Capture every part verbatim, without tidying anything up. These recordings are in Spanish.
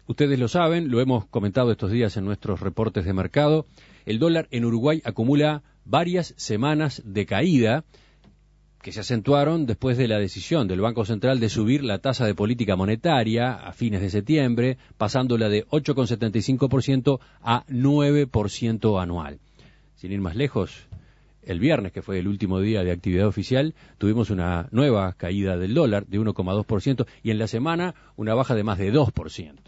ustedes lo saben, lo hemos comentado estos días en nuestros reportes de mercado, el dólar en Uruguay acumula varias semanas de caída que se acentuaron después de la decisión del Banco Central de subir la tasa de política monetaria a fines de septiembre, pasándola de ocho coma setenta y cinco por ciento a nueve por ciento anual. Sin ir más lejos, el viernes, que fue el último día de actividad oficial, tuvimos una nueva caída del dólar de uno coma dos por ciento y en la semana una baja de más de dos por ciento.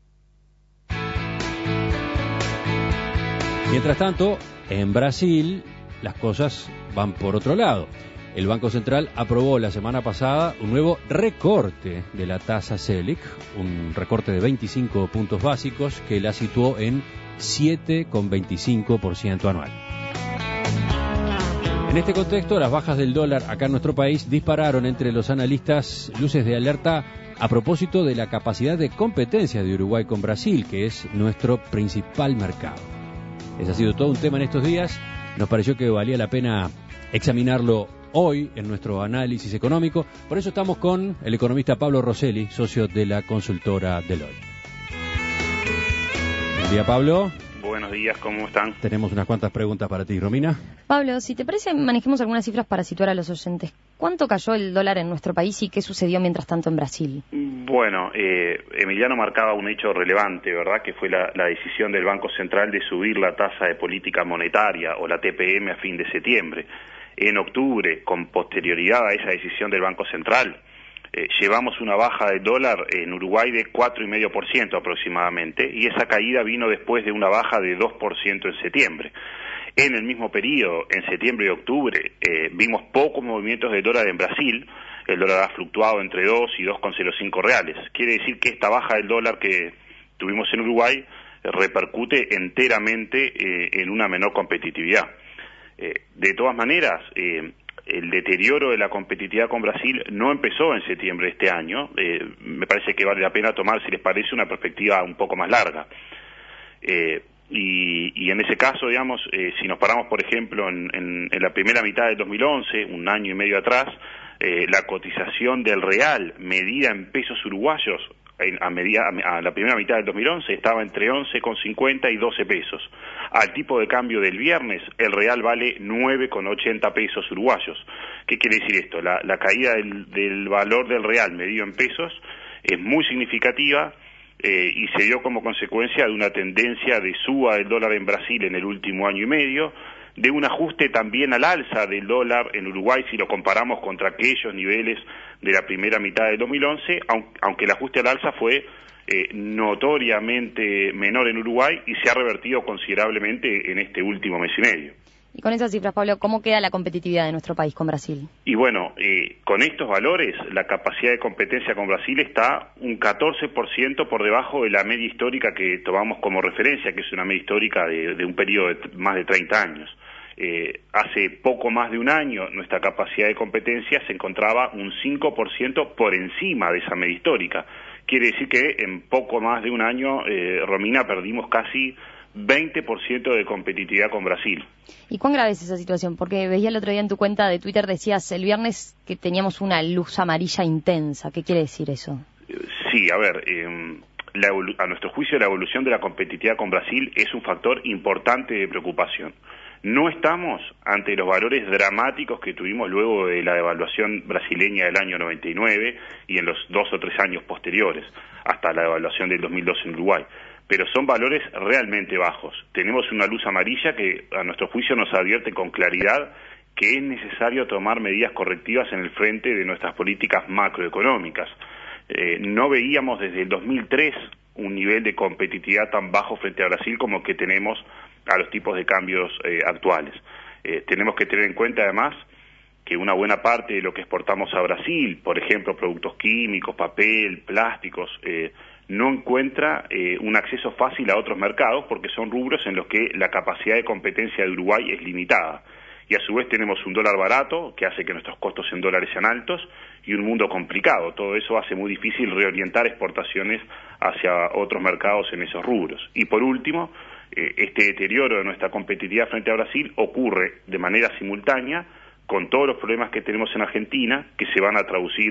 Mientras tanto, en Brasil las cosas van por otro lado. El Banco Central aprobó la semana pasada un nuevo recorte de la tasa Selic, un recorte de veinticinco puntos básicos que la situó en siete coma veinticinco por ciento anual. En este contexto, las bajas del dólar acá en nuestro país dispararon entre los analistas luces de alerta a propósito de la capacidad de competencia de Uruguay con Brasil, que es nuestro principal mercado. Ese ha sido todo un tema en estos días. Nos pareció que valía la pena examinarlo hoy en nuestro análisis económico. Por eso estamos con el economista Pablo Rosselli, socio de la consultora Deloitte. Buen día, Pablo. Buenos días, ¿cómo están? Tenemos unas cuantas preguntas para ti, Romina. Pablo, si te parece, manejemos algunas cifras para situar a los oyentes. ¿Cuánto cayó el dólar en nuestro país y qué sucedió mientras tanto en Brasil? Bueno, eh, Emiliano marcaba un hecho relevante, ¿verdad?, que fue la, la decisión del Banco Central de subir la tasa de política monetaria, o la T P M, a fin de septiembre. En octubre, con posterioridad a esa decisión del Banco Central, eh, llevamos una baja del dólar en Uruguay de cuatro coma cinco por ciento aproximadamente, y esa caída vino después de una baja de dos por ciento en septiembre. En el mismo periodo, en septiembre y octubre, eh, vimos pocos movimientos del dólar en Brasil. El dólar ha fluctuado entre dos y dos coma cero cinco reales. Quiere decir que esta baja del dólar que tuvimos en Uruguay eh, repercute enteramente eh, en una menor competitividad. Eh, de todas maneras, eh, el deterioro de la competitividad con Brasil no empezó en septiembre de este año. Eh, me parece que vale la pena tomar, si les parece, una perspectiva un poco más larga. Eh, y, y en ese caso, digamos, eh, si nos paramos, por ejemplo, en, en, en la primera mitad del dos mil once, un año y medio atrás, eh, la cotización del real medida en pesos uruguayos a, media, a la primera mitad del dos mil once estaba entre once coma cincuenta y doce pesos. Al tipo de cambio del viernes, el real vale nueve coma ochenta pesos uruguayos. ¿Qué quiere decir esto? La, la caída del, del valor del real medido en pesos es muy significativa eh, y se dio como consecuencia de una tendencia de suba del dólar en Brasil en el último año y medio, de un ajuste también al alza del dólar en Uruguay si lo comparamos contra aquellos niveles de la primera mitad del dos mil once, aunque el ajuste al alza fue eh, notoriamente menor en Uruguay y se ha revertido considerablemente en este último mes y medio. Y con esas cifras, Pablo, ¿cómo queda la competitividad de nuestro país con Brasil? Y bueno, eh, con estos valores, la capacidad de competencia con Brasil está un catorce por ciento por debajo de la media histórica que tomamos como referencia, que es una media histórica de, de un periodo de más de treinta años. Eh, hace poco más de un año nuestra capacidad de competencia se encontraba un cinco por ciento por encima de esa media histórica. Quiere decir que en poco más de un año, eh, Romina, perdimos casi veinte por ciento de competitividad con Brasil. ¿Y cuán grave es esa situación? Porque veía el otro día en tu cuenta de Twitter, decías el viernes que teníamos una luz amarilla intensa. ¿Qué quiere decir eso? Sí, a ver, eh, la a nuestro juicio la evolución de la competitividad con Brasil es un factor importante de preocupación. No estamos ante los valores dramáticos que tuvimos luego de la devaluación brasileña del año noventa y nueve y en los dos o tres años posteriores, hasta la devaluación del dos mil dos en Uruguay. Pero son valores realmente bajos. Tenemos una luz amarilla que a nuestro juicio nos advierte con claridad que es necesario tomar medidas correctivas en el frente de nuestras políticas macroeconómicas. Eh, no veíamos desde el dos mil tres un nivel de competitividad tan bajo frente a Brasil como el que tenemos a los tipos de cambios eh, actuales. Eh, tenemos que tener en cuenta además que una buena parte de lo que exportamos a Brasil, por ejemplo, productos químicos, papel, plásticos, eh, no encuentra eh, un acceso fácil a otros mercados porque son rubros en los que la capacidad de competencia de Uruguay es limitada. Y a su vez tenemos un dólar barato que hace que nuestros costos en dólares sean altos y un mundo complicado. Todo eso hace muy difícil reorientar exportaciones hacia otros mercados en esos rubros. Y por último, eh, este deterioro de nuestra competitividad frente a Brasil ocurre de manera simultánea con todos los problemas que tenemos en Argentina, que se van a traducir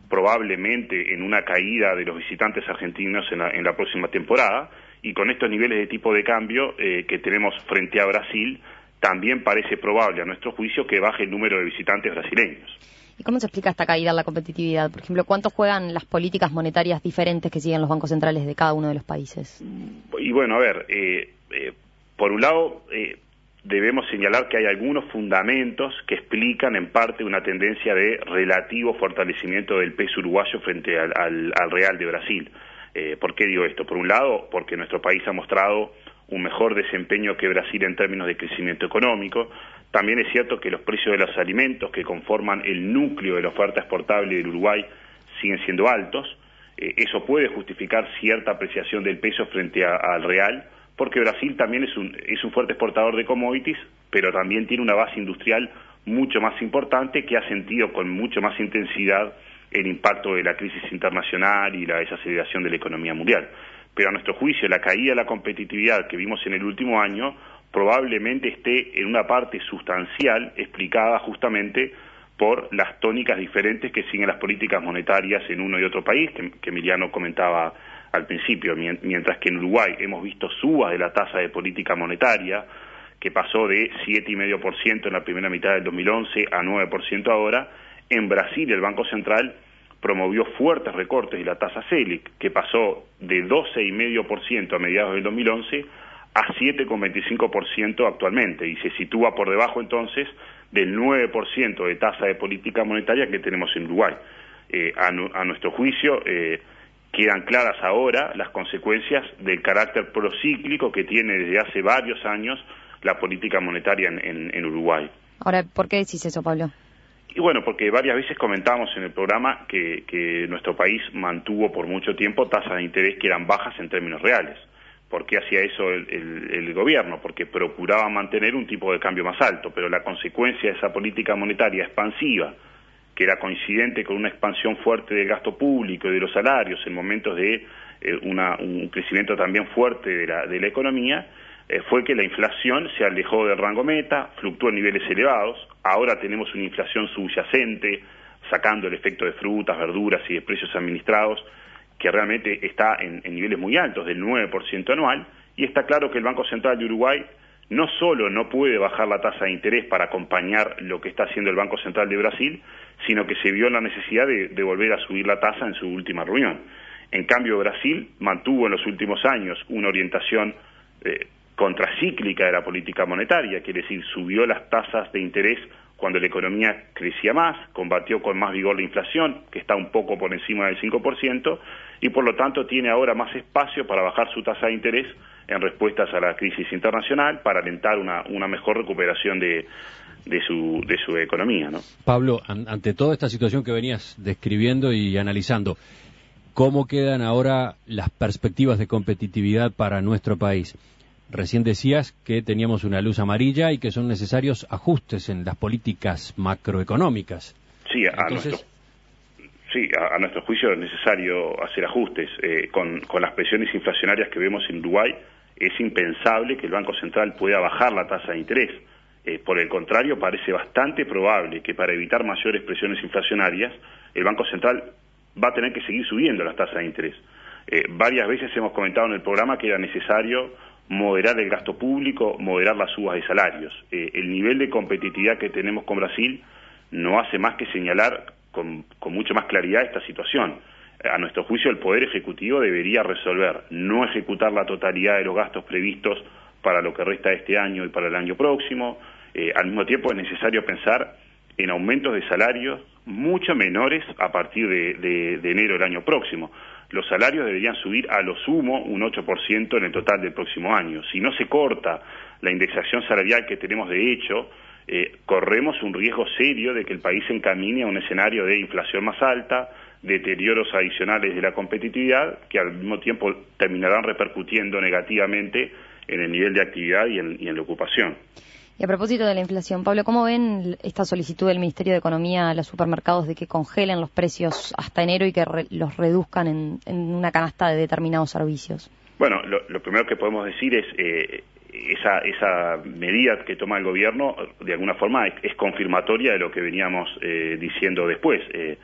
probablemente en una caída de los visitantes argentinos en la, en la próxima temporada, y con estos niveles de tipo de cambio eh, que tenemos frente a Brasil, también parece probable, a nuestro juicio, que baje el número de visitantes brasileños. ¿Y cómo se explica esta caída en la competitividad? Por ejemplo, ¿cuánto juegan las políticas monetarias diferentes que siguen los bancos centrales de cada uno de los países? Y bueno, a ver, eh, eh, por un lado, eh, debemos señalar que hay algunos fundamentos que explican en parte una tendencia de relativo fortalecimiento del peso uruguayo frente al, al, al real de Brasil. Eh, ¿Por qué digo esto? Por un lado, porque nuestro país ha mostrado un mejor desempeño que Brasil en términos de crecimiento económico. También es cierto que los precios de los alimentos que conforman el núcleo de la oferta exportable del Uruguay siguen siendo altos. Eh, eso puede justificar cierta apreciación del peso frente a, al real, porque Brasil también es un, es un fuerte exportador de commodities, pero también tiene una base industrial mucho más importante que ha sentido con mucho más intensidad el impacto de la crisis internacional y la desaceleración de la economía mundial. Pero a nuestro juicio, la caída de la competitividad que vimos en el último año probablemente esté en una parte sustancial explicada justamente por las tónicas diferentes que siguen las políticas monetarias en uno y otro país, que, que Emiliano comentaba al principio, mientras que en Uruguay hemos visto subas de la tasa de política monetaria, que pasó de siete coma cinco por ciento en la primera mitad del dos mil once a nueve por ciento ahora. En Brasil el Banco Central promovió fuertes recortes de la tasa Selic, que pasó de doce coma cinco por ciento a mediados del dos mil once a siete coma veinticinco por ciento actualmente, y se sitúa por debajo entonces del nueve por ciento de tasa de política monetaria que tenemos en Uruguay. Eh, a, nu a nuestro juicio, eh, quedan claras ahora las consecuencias del carácter procíclico que tiene desde hace varios años la política monetaria en, en, en Uruguay. Ahora, ¿por qué decís eso, Pablo? Y bueno, porque varias veces comentamos en el programa que, que nuestro país mantuvo por mucho tiempo tasas de interés que eran bajas en términos reales. ¿Por qué hacía eso el, el, el gobierno? Porque procuraba mantener un tipo de cambio más alto, pero la consecuencia de esa política monetaria expansiva, que era coincidente con una expansión fuerte del gasto público y de los salarios en momentos de eh, una, un crecimiento también fuerte de la, de la economía, eh, fue que la inflación se alejó del rango meta, fluctuó en niveles elevados. Ahora tenemos una inflación subyacente, sacando el efecto de frutas, verduras y de precios administrados, que realmente está en, en niveles muy altos, del nueve por ciento anual, y está claro que el Banco Central de Uruguay no solo no puede bajar la tasa de interés para acompañar lo que está haciendo el Banco Central de Brasil, sino que se vio la necesidad de, de volver a subir la tasa en su última reunión. En cambio, Brasil mantuvo en los últimos años una orientación eh, contracíclica de la política monetaria, quiere decir, subió las tasas de interés cuando la economía crecía más, combatió con más vigor la inflación, que está un poco por encima del cinco por ciento, y por lo tanto tiene ahora más espacio para bajar su tasa de interés en respuestas a la crisis internacional, para alentar una, una mejor recuperación de, de, su, de su economía, ¿no? Pablo, an ante toda esta situación que venías describiendo y analizando, ¿cómo quedan ahora las perspectivas de competitividad para nuestro país? Recién decías que teníamos una luz amarilla y que son necesarios ajustes en las políticas macroeconómicas. Sí, a, Entonces... nuestro, sí, a, a nuestro juicio es necesario hacer ajustes. Eh, con, con las presiones inflacionarias que vemos en Uruguay, es impensable que el Banco Central pueda bajar la tasa de interés. Eh, por el contrario, parece bastante probable que para evitar mayores presiones inflacionarias, el Banco Central va a tener que seguir subiendo las tasas de interés. Eh, varias veces hemos comentado en el programa que era necesario moderar el gasto público, moderar las subas de salarios. Eh, el nivel de competitividad que tenemos con Brasil no hace más que señalar con, con mucha más claridad esta situación. Eh, a nuestro juicio, el Poder Ejecutivo debería resolver no ejecutar la totalidad de los gastos previstos para lo que resta de este año y para el año próximo. Eh, al mismo tiempo, es necesario pensar en aumentos de salarios mucho menores a partir de, de, de enero del año próximo. Los salarios deberían subir a lo sumo un ocho por ciento en el total del próximo año. Si no se corta la indexación salarial que tenemos de hecho, eh, corremos un riesgo serio de que el país se encamine a un escenario de inflación más alta, deterioros adicionales de la competitividad, que al mismo tiempo terminarán repercutiendo negativamente en el nivel de actividad y en, y en la ocupación. Y a propósito de la inflación, Pablo, ¿cómo ven esta solicitud del Ministerio de Economía a los supermercados de que congelen los precios hasta enero y que re los reduzcan en, en una canasta de determinados servicios? Bueno, lo, lo primero que podemos decir es eh, esa, esa medida que toma el gobierno, de alguna forma, es, es confirmatoria de lo que veníamos eh, diciendo después. Eh,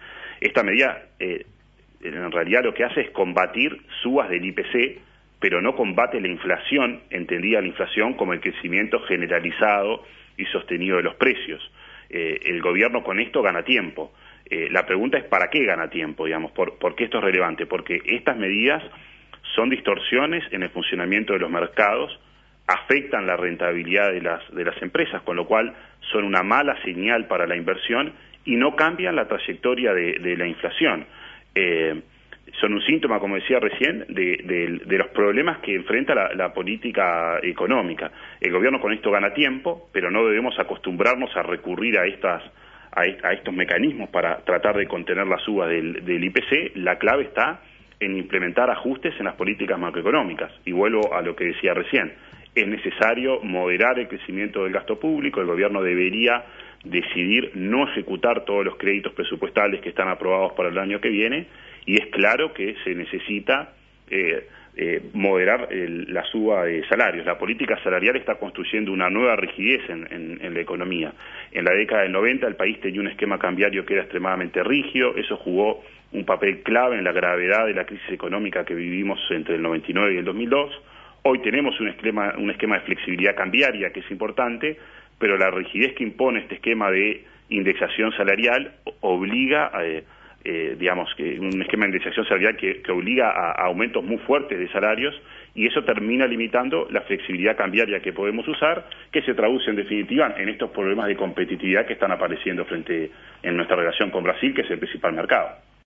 esta medida eh, en realidad lo que hace es combatir subas del I P C, pero no combate la inflación, entendida la inflación como el crecimiento generalizado y sostenido de los precios. Eh, el gobierno con esto gana tiempo. Eh, la pregunta es ¿para qué gana tiempo? Digamos, ¿por, ¿por qué esto es relevante? Porque estas medidas son distorsiones en el funcionamiento de los mercados, afectan la rentabilidad de las, de las empresas, con lo cual son una mala señal para la inversión y no cambian la trayectoria de, de la inflación. Eh, son un síntoma, como decía recién, de, de, de los problemas que enfrenta la, la política económica. El gobierno con esto gana tiempo, pero no debemos acostumbrarnos a recurrir a estas a, a estos mecanismos para tratar de contener las subas del, del I P C. La clave está en implementar ajustes en las políticas macroeconómicas. Y vuelvo a lo que decía recién. Es necesario moderar el crecimiento del gasto público. El gobierno debería decidir no ejecutar todos los créditos presupuestales que están aprobados para el año que viene, y es claro que se necesita eh, eh, moderar el, la suba de salarios. La política salarial está construyendo una nueva rigidez en, en, en la economía. En la década del noventa el país tenía un esquema cambiario que era extremadamente rígido, eso jugó un papel clave en la gravedad de la crisis económica que vivimos entre el noventa y nueve y el dos mil dos. Hoy tenemos un esquema, un esquema de flexibilidad cambiaria que es importante, pero la rigidez que impone este esquema de indexación salarial obliga a, eh, digamos, que un esquema de indexación salarial que, que obliga a, a aumentos muy fuertes de salarios, y eso termina limitando la flexibilidad cambiaria que podemos usar, que se traduce en definitiva en estos problemas de competitividad que están apareciendo frente en nuestra relación con Brasil, que es el principal mercado.